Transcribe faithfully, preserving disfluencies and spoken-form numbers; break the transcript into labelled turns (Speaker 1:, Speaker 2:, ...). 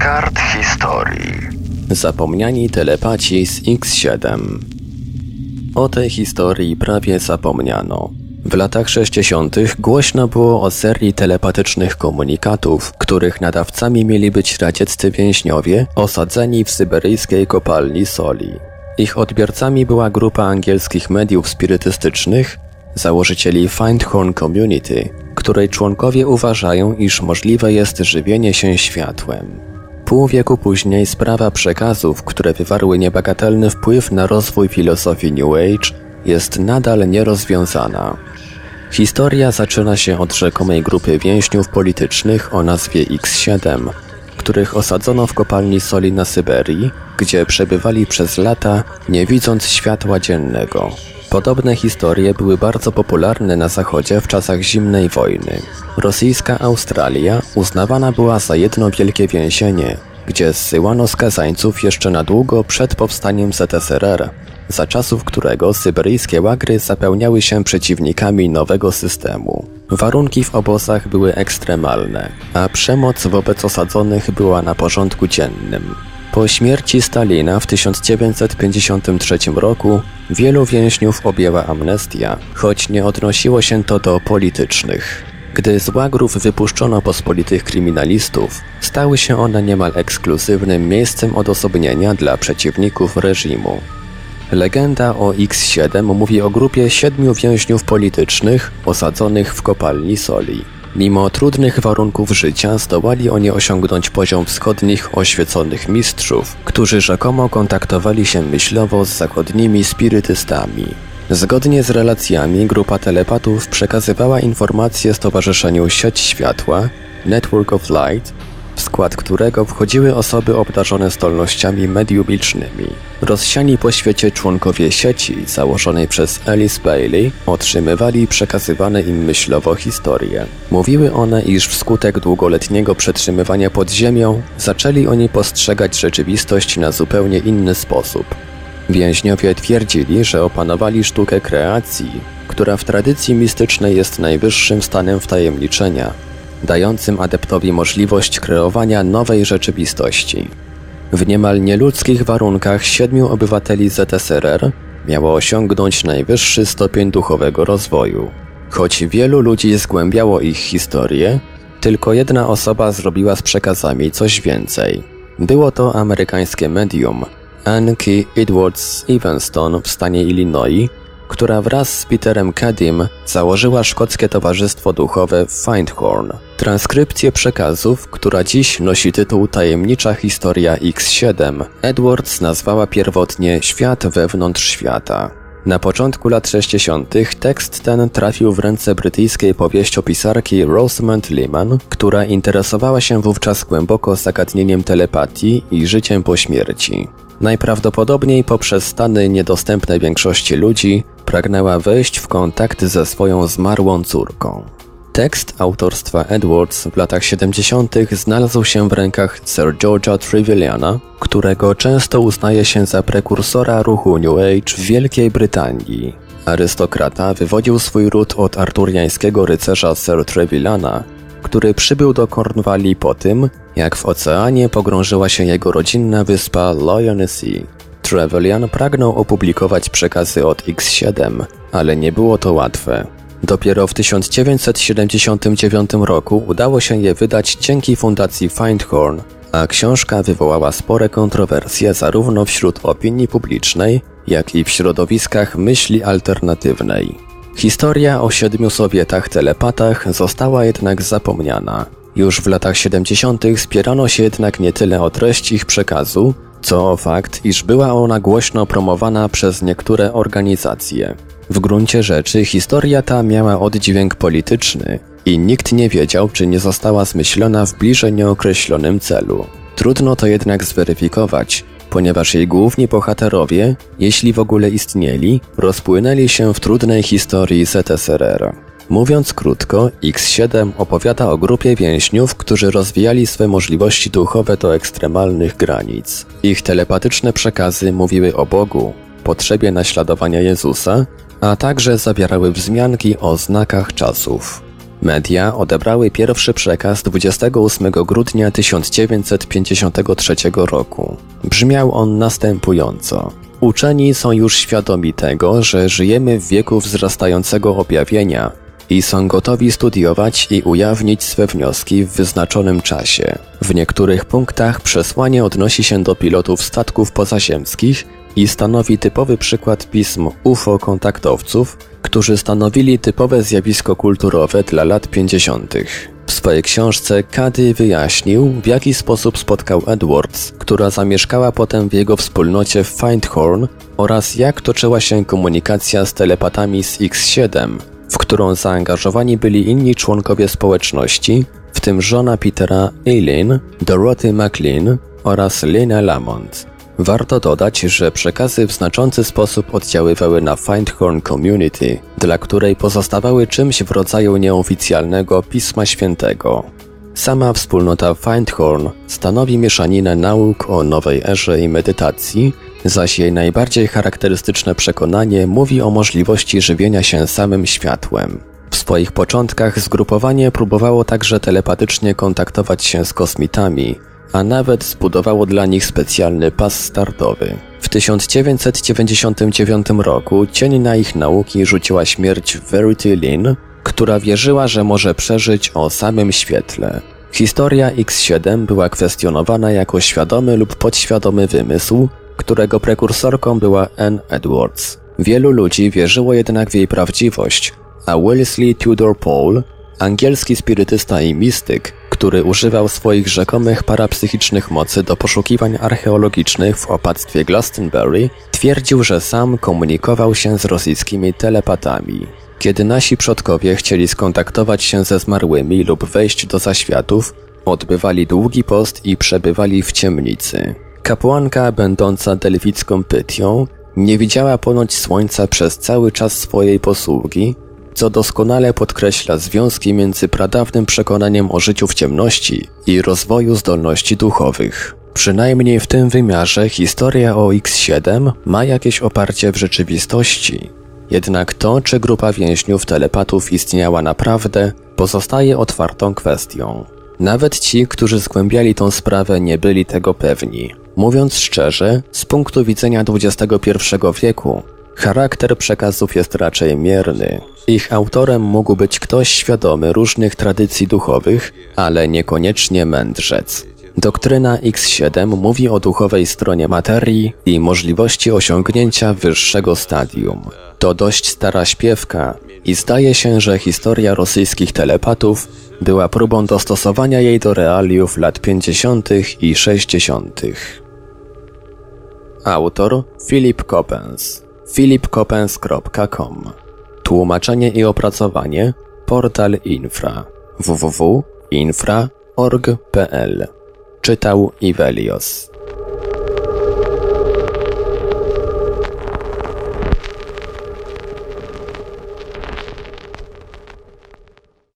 Speaker 1: kart historii.
Speaker 2: Zapomniani telepaci z X siedem. O tej historii prawie zapomniano. W latach sześćdziesiątych głośno było o serii telepatycznych komunikatów, których nadawcami mieli być radzieccy więźniowie osadzeni w syberyjskiej kopalni soli. Ich odbiorcami była grupa angielskich mediów spirytystycznych, założycieli Findhorn Community, której członkowie uważają, iż możliwe jest żywienie się światłem. Pół wieku później sprawa przekazów, które wywarły niebagatelny wpływ na rozwój filozofii New Age, jest nadal nierozwiązana. Historia zaczyna się od rzekomej grupy więźniów politycznych o nazwie X siedem, których osadzono w kopalni soli na Syberii, gdzie przebywali przez lata, nie widząc światła dziennego. Podobne historie były bardzo popularne na Zachodzie w czasach zimnej wojny. Rosyjska Australia uznawana była za jedno wielkie więzienie, gdzie zsyłano skazańców jeszcze na długo przed powstaniem Z S R R, za czasów którego syberyjskie łagry zapełniały się przeciwnikami nowego systemu. Warunki w obozach były ekstremalne, a przemoc wobec osadzonych była na porządku dziennym. Po śmierci Stalina w tysiąc dziewięćset pięćdziesiątym trzecim roku wielu więźniów objęła amnestia, choć nie odnosiło się to do politycznych. Gdy z łagrów wypuszczono pospolitych kryminalistów, stały się one niemal ekskluzywnym miejscem odosobnienia dla przeciwników reżimu. Legenda o X siedem mówi o grupie siedmiu więźniów politycznych osadzonych w kopalni soli. Mimo trudnych warunków życia zdołali oni osiągnąć poziom wschodnich oświeconych mistrzów, którzy rzekomo kontaktowali się myślowo z zachodnimi spirytystami. Zgodnie z relacjami grupa telepatów przekazywała informacje Stowarzyszeniu Sieć Światła, Network of Light, w skład którego wchodziły osoby obdarzone zdolnościami mediumicznymi. Rozsiani po świecie członkowie sieci, założonej przez Alice Bailey, otrzymywali przekazywane im myślowo historie. Mówiły one, iż wskutek długoletniego przetrzymywania pod ziemią zaczęli oni postrzegać rzeczywistość na zupełnie inny sposób. Więźniowie twierdzili, że opanowali sztukę kreacji, która w tradycji mistycznej jest najwyższym stanem wtajemniczenia, dającym adeptowi możliwość kreowania nowej rzeczywistości. W niemal nieludzkich warunkach siedmiu obywateli Z S R R miało osiągnąć najwyższy stopień duchowego rozwoju. Choć wielu ludzi zgłębiało ich historię, tylko jedna osoba zrobiła z przekazami coś więcej. Było to amerykańskie medium Anne Key Edwards Evanston w stanie Illinois, która wraz z Peterem Cadim założyła szkockie towarzystwo duchowe Findhorn. Transkrypcję przekazów, która dziś nosi tytuł Tajemnicza historia X siedem, Edwards nazwała pierwotnie Świat wewnątrz świata. Na początku lat sześćdziesiątych tekst ten trafił w ręce brytyjskiej powieściopisarki Rosamund Lehman, która interesowała się wówczas głęboko zagadnieniem telepatii i życiem po śmierci. Najprawdopodobniej poprzez stany niedostępne większości ludzi pragnęła wejść w kontakt ze swoją zmarłą córką. Tekst autorstwa Edwards w latach siedemdziesiątych znalazł się w rękach Sir George'a Trevelyan'a, którego często uznaje się za prekursora ruchu New Age w Wielkiej Brytanii. Arystokrata wywodził swój ród od arturiańskiego rycerza Sir Trevelyana, który przybył do Cornwalli po tym, jak w oceanie pogrążyła się jego rodzinna wyspa Lyonnais. Trevelyan pragnął opublikować przekazy od X siedem, ale nie było to łatwe. Dopiero w tysiąc dziewięćset siedemdziesiątym dziewiątym roku udało się je wydać dzięki fundacji Findhorn, a książka wywołała spore kontrowersje zarówno wśród opinii publicznej, jak i w środowiskach myśli alternatywnej. Historia o siedmiu Sowietach telepatach została jednak zapomniana. Już w latach siedemdziesiątych spierano się jednak nie tyle o treść ich przekazu, co o fakt, iż była ona głośno promowana przez niektóre organizacje. W gruncie rzeczy historia ta miała oddźwięk polityczny i nikt nie wiedział, czy nie została zmyślona w bliżej nieokreślonym celu. Trudno to jednak zweryfikować, ponieważ jej główni bohaterowie, jeśli w ogóle istnieli, rozpłynęli się w trudnej historii Z S R R. Mówiąc krótko, X siedem opowiada o grupie więźniów, którzy rozwijali swe możliwości duchowe do ekstremalnych granic. Ich telepatyczne przekazy mówiły o Bogu, potrzebie naśladowania Jezusa, a także zawierały wzmianki o znakach czasów. Media odebrały pierwszy przekaz dwudziestego ósmego grudnia tysiąc dziewięćset pięćdziesiątego trzeciego roku. Brzmiał on następująco. Uczeni są już świadomi tego, że żyjemy w wieku wzrastającego objawienia i są gotowi studiować i ujawnić swe wnioski w wyznaczonym czasie. W niektórych punktach przesłanie odnosi się do pilotów statków pozaziemskich i stanowi typowy przykład pism U F O kontaktowców, którzy stanowili typowe zjawisko kulturowe dla lat pięćdziesiątych. W swojej książce Cady wyjaśnił, w jaki sposób spotkał Edwards, która zamieszkała potem w jego wspólnocie w Findhorn, oraz jak toczyła się komunikacja z telepatami z X siedem, w którą zaangażowani byli inni członkowie społeczności, w tym żona Petera Eileen, Dorothy McLean oraz Lena Lamont. Warto dodać, że przekazy w znaczący sposób oddziaływały na Findhorn Community, dla której pozostawały czymś w rodzaju nieoficjalnego Pisma Świętego. Sama wspólnota Findhorn stanowi mieszaninę nauk o nowej erze i medytacji, zaś jej najbardziej charakterystyczne przekonanie mówi o możliwości żywienia się samym światłem. W swoich początkach zgrupowanie próbowało także telepatycznie kontaktować się z kosmitami, a nawet zbudowało dla nich specjalny pas startowy. W tysiąc dziewięćset dziewięćdziesiątym dziewiątym roku cień na ich nauki rzuciła śmierć Verity Lynn, która wierzyła, że może przeżyć o samym świetle. Historia X siedem była kwestionowana jako świadomy lub podświadomy wymysł, którego prekursorką była Anne Edwards. Wielu ludzi wierzyło jednak w jej prawdziwość, a Wellesley Tudor Pole, angielski spirytysta i mistyk, który używał swoich rzekomych parapsychicznych mocy do poszukiwań archeologicznych w opactwie Glastonbury, twierdził, że sam komunikował się z rosyjskimi telepatami. Kiedy nasi przodkowie chcieli skontaktować się ze zmarłymi lub wejść do zaświatów, odbywali długi post i przebywali w ciemnicy. Kapłanka, będąca delwicką Pytią, nie widziała ponoć słońca przez cały czas swojej posługi, co doskonale podkreśla związki między pradawnym przekonaniem o życiu w ciemności i rozwoju zdolności duchowych. Przynajmniej w tym wymiarze historia o X siedem ma jakieś oparcie w rzeczywistości. Jednak to, czy grupa więźniów telepatów istniała naprawdę, pozostaje otwartą kwestią. Nawet ci, którzy zgłębiali tą sprawę, nie byli tego pewni. Mówiąc szczerze, z punktu widzenia dwudziestego pierwszego wieku, charakter przekazów jest raczej mierny. Ich autorem mógł być ktoś świadomy różnych tradycji duchowych, ale niekoniecznie mędrzec. Doktryna X siedem mówi o duchowej stronie materii i możliwości osiągnięcia wyższego stadium. To dość stara śpiewka i zdaje się, że historia rosyjskich telepatów była próbą dostosowania jej do realiów lat pięćdziesiątych i sześćdziesiątych. Autor Philip Coppens, philip coppens kropka com. Tłumaczenie i opracowanie Portal Infra w w w kropka infra kropka org kropka p l. Czytał Ivelios.